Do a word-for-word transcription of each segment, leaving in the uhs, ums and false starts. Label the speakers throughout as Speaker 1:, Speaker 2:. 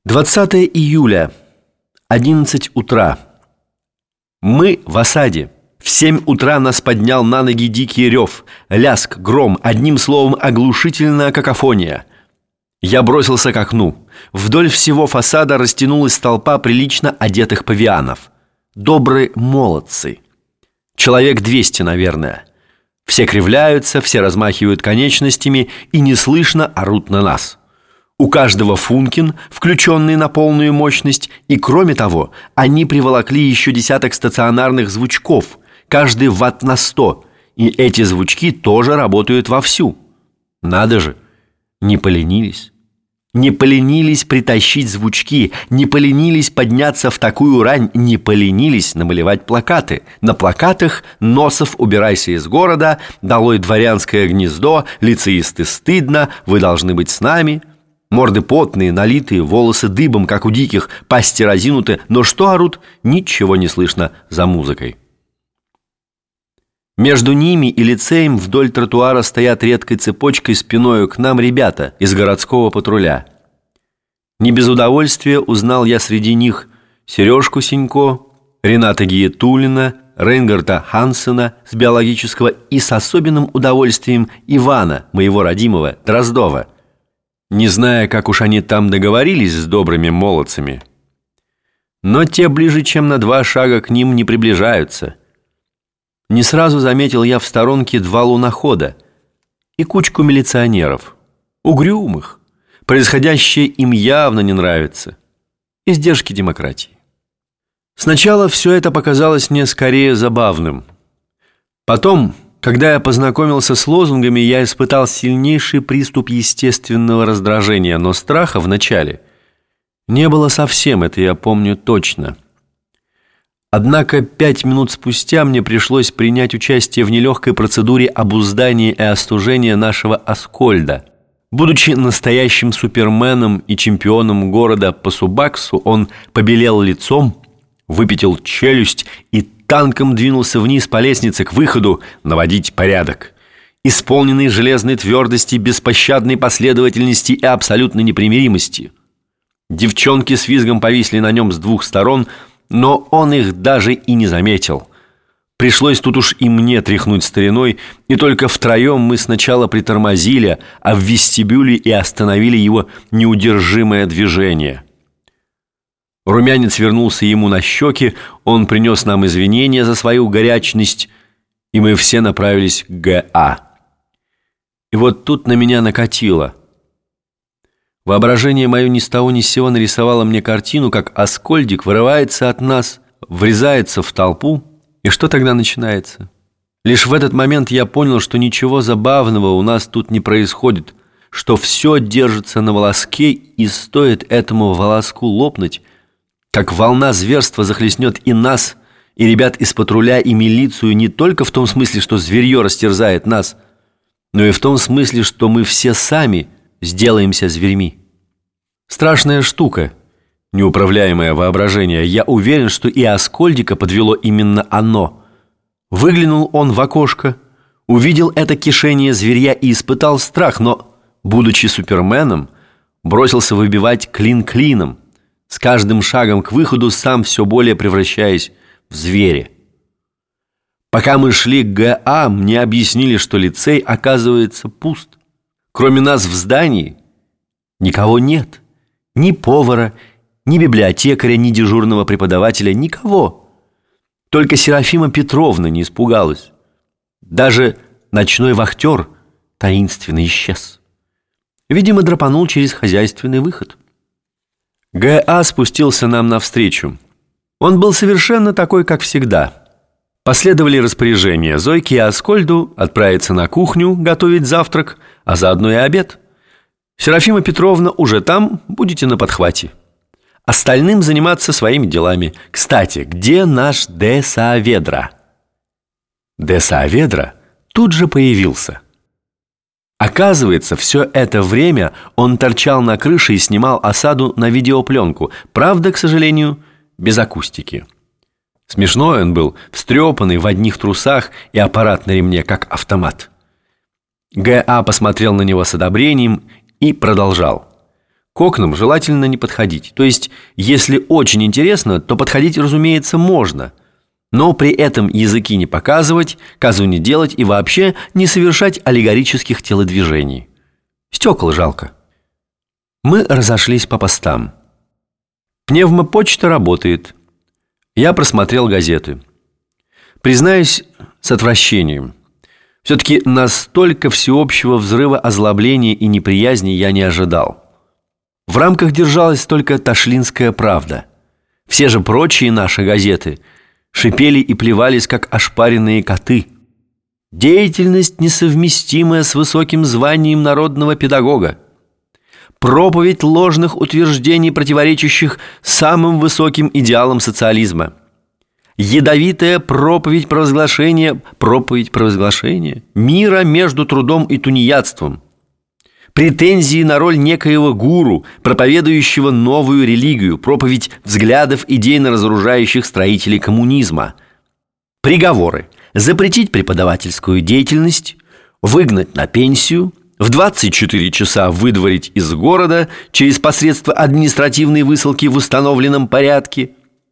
Speaker 1: двадцатое июля, одиннадцать утра. Мы в осаде. В семь утра нас поднял на ноги дикий рев, ляск, гром, одним словом, оглушительная какофония. Я бросился к окну. Вдоль всего фасада растянулась толпа прилично одетых павианов. Добрые молодцы. Человек двести, наверное. Все кривляются, все размахивают конечностями и неслышно орут на нас. У каждого функин, включенный на полную мощность, и кроме того, они приволокли еще десяток стационарных звучков, каждый ватт на сто, и эти звучки тоже работают вовсю. Надо же, не поленились. Не поленились притащить звучки, не поленились подняться в такую рань, не поленились намалевать плакаты. На плакатах «Носов, убирайся из города», «Долой дворянское гнездо», «Лицеисты стыдно», «Вы должны быть с нами». Морды потные, налитые, волосы дыбом, как у диких, пасти разинуты, но что орут, ничего не слышно за музыкой. Между ними и лицеем вдоль тротуара стоят редкой цепочкой спиною к нам ребята из городского патруля. Не без удовольствия узнал я среди них Сережку Синько, Рената Гиетулина, Рейнгарда Хансена с биологического и с особенным удовольствием Ивана, моего родимого, Дроздова. Не зная, как уж они там договорились с добрыми молодцами. Но те ближе, чем на два шага к ним не приближаются. Не сразу заметил я в сторонке два лунохода и кучку милиционеров, угрюмых. Происходящее им явно не нравится. Издержки демократии. Сначала все это показалось мне скорее забавным. Потом, когда я познакомился с лозунгами, я испытал сильнейший приступ естественного раздражения, но страха вначале не было совсем, это я помню точно. Однако пять минут спустя мне пришлось принять участие в нелегкой процедуре обуздания и остужения нашего Аскольда. Будучи настоящим суперменом и чемпионом города по субаксу, он побелел лицом, выпятил челюсть и танком двинулся вниз по лестнице к выходу наводить порядок. Исполненный железной твердости, беспощадной последовательности и абсолютной непримиримости. Девчонки с визгом повисли на нем с двух сторон, но он их даже и не заметил. Пришлось тут уж и мне тряхнуть стариной, и только втроем мы сначала притормозили, а в вестибюле и остановили его неудержимое движение. Румянец вернулся ему на щеки, он принес нам извинения за свою горячность, и мы все направились к ГА. И вот тут на меня накатило. Воображение мое ни с того ни с сего нарисовало мне картину, как Аскольдик вырывается от нас, врезается в толпу. И что тогда начинается? Лишь в этот момент я понял, что ничего забавного у нас тут не происходит, что все держится на волоске, и стоит этому волоску лопнуть, как волна зверства захлестнет и нас, и ребят из патруля, и милицию, не только в том смысле, что зверье растерзает нас, но и в том смысле, что мы все сами сделаемся зверьми. Страшная штука, неуправляемое воображение. Я уверен, что и Аскольдика подвело именно оно. Выглянул он в окошко, увидел это кишение зверья и испытал страх, но, будучи суперменом, бросился выбивать клин клином, с каждым шагом к выходу сам все более превращаясь в зверя. Пока мы шли к ГА, мне объяснили, что лицей оказывается пуст. Кроме нас в здании никого нет. Ни повара, ни библиотекаря, ни дежурного преподавателя, никого. Только Серафима Петровна не испугалась. Даже ночной вахтер таинственно исчез. Видимо, драпанул через хозяйственный выход. ГА спустился нам навстречу. Он был совершенно такой, как всегда. Последовали распоряжения Зойке и Аскольду отправиться на кухню, готовить завтрак, а заодно и обед. Серафима Петровна уже там, будете на подхвате. Остальным заниматься своими делами. Кстати, где наш де Сааведра? Де Сааведра тут же появился. Оказывается, все это время он торчал на крыше и снимал осаду на видеопленку. Правда, к сожалению, без акустики. Смешной он был, встрепанный, в одних трусах и аппарат на ремне, как автомат. ГА посмотрел на него с одобрением и продолжал. К окнам желательно не подходить. То есть, если очень интересно, то подходить, разумеется, можно. Но при этом языки не показывать, казу не делать и вообще не совершать аллегорических телодвижений. Стекол жалко. Мы разошлись по постам. Пневмопочта работает. Я просмотрел газеты. Признаюсь, с отвращением. Все-таки настолько всеобщего взрыва озлобления и неприязни я не ожидал. В рамках держалась только «Ташлинская правда». Все же прочие наши газеты шипели и плевались, как ошпаренные коты. Деятельность, несовместимая с высоким званием народного педагога. Проповедь ложных утверждений, противоречащих самым высоким идеалам социализма. Ядовитая проповедь провозглашения, проповедь провозглашения мира между трудом и тунеядством. Претензии на роль некоего гуру, проповедующего новую религию, проповедь взглядов идейно разоружающих строителей коммунизма. Приговоры: запретить преподавательскую деятельность, выгнать на пенсию, в двадцать четыре часа выдворить из города через посредство административной высылки в установленном порядке.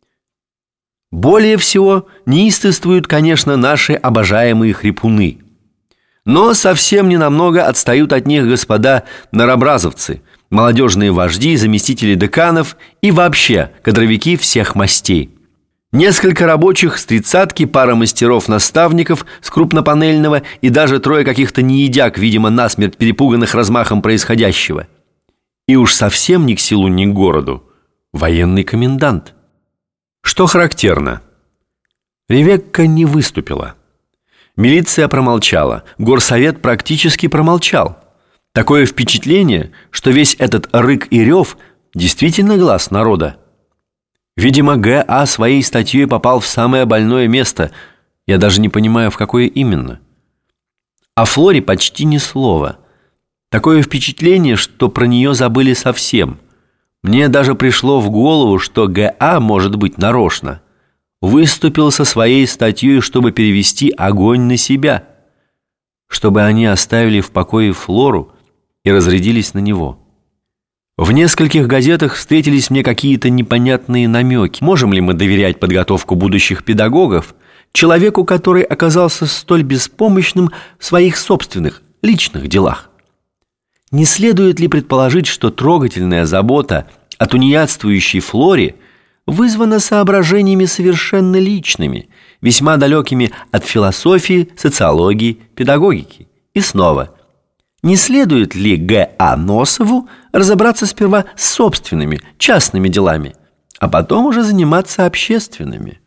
Speaker 1: Более всего неистовствуют, конечно, наши обожаемые хрипуны. Но совсем ненамного отстают от них господа наробразовцы, молодежные вожди, заместители деканов и вообще кадровики всех мастей. Несколько рабочих с тридцатки, пара мастеров-наставников с крупнопанельного и даже трое каких-то неедяк, видимо, насмерть перепуганных размахом происходящего. И уж совсем ни к селу, ни к городу военный комендант. Что характерно, Ревекка не выступила. Милиция промолчала, горсовет практически промолчал. Такое впечатление, что весь этот рык и рев действительно глаз народа. Видимо, ГА своей статьей попал в самое больное место. Я даже не понимаю, в какое именно. О Флоре почти ни слова. Такое впечатление, что про нее забыли совсем. Мне даже пришло в голову, что ГА, может быть, нарочно выступил со своей статьей, чтобы перевести огонь на себя, чтобы они оставили в покое Флору и разрядились на него. В нескольких газетах встретились мне какие-то непонятные намеки. Можем ли мы доверять подготовку будущих педагогов человеку, который оказался столь беспомощным в своих собственных, личных делах? Не следует ли предположить, что трогательная забота о тунеядствующей Флоре вызвана соображениями совершенно личными, весьма далекими от философии, социологии, педагогики? И снова, не следует ли ГА Носову разобраться сперва с собственными, частными делами, а потом уже заниматься общественными?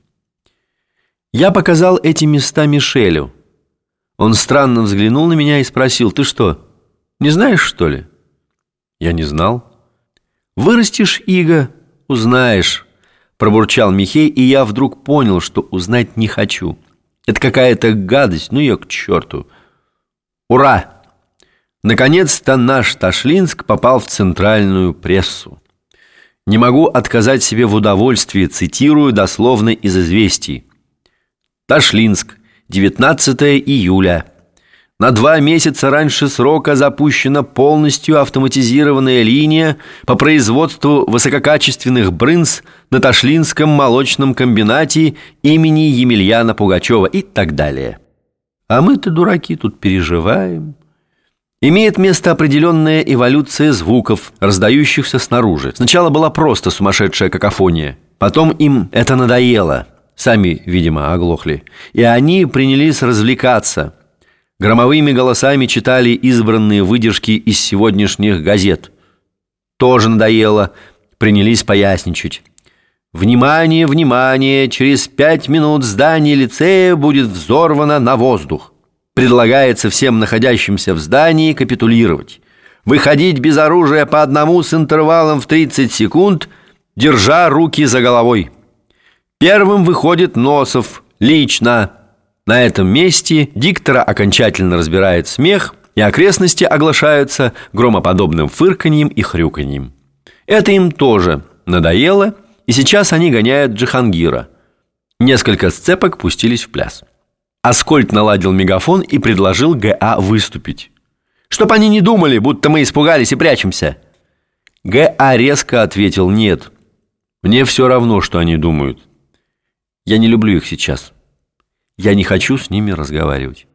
Speaker 1: Я показал эти места Мишелю. Он странно взглянул на меня и спросил: «Ты что, не знаешь, что ли?» Я не знал. «Вырастешь, Иго, узнаешь», — пробурчал Михей, и я вдруг понял, что узнать не хочу. Это какая-то гадость, ну ее к черту. Ура! Наконец-то наш Ташлинск попал в центральную прессу. Не могу отказать себе в удовольствии, цитирую дословно из известий. Ташлинск, девятнадцатое июля. На два месяца раньше срока запущена полностью автоматизированная линия по производству высококачественных брынз на Ташлинском молочном комбинате имени Емельяна Пугачева и так далее. А мы-то, дураки, тут переживаем. Имеет место определенная эволюция звуков, раздающихся снаружи. Сначала была просто сумасшедшая какофония. Потом им это надоело. Сами, видимо, оглохли. И они принялись развлекаться. Громовыми голосами читали избранные выдержки из сегодняшних газет. Тоже надоело. Принялись поясничать. «Внимание, внимание! Через пять минут здание лицея будет взорвано на воздух. Предлагается всем находящимся в здании капитулировать. Выходить без оружия по одному с интервалом в тридцать секунд, держа руки за головой. Первым выходит Носов, лично». На этом месте диктора окончательно разбирает смех, и окрестности оглашаются громоподобным фырканьем и хрюканьем. Это им тоже надоело, и сейчас они гоняют Джихангира. Несколько сцепок пустились в пляс. Аскольд наладил мегафон и предложил ГА выступить. «Чтоб они не думали, будто мы испугались и прячемся. Г.А. резко ответил: «Нет, мне все равно, что они думают. Я не люблю их сейчас. Я не хочу с ними разговаривать».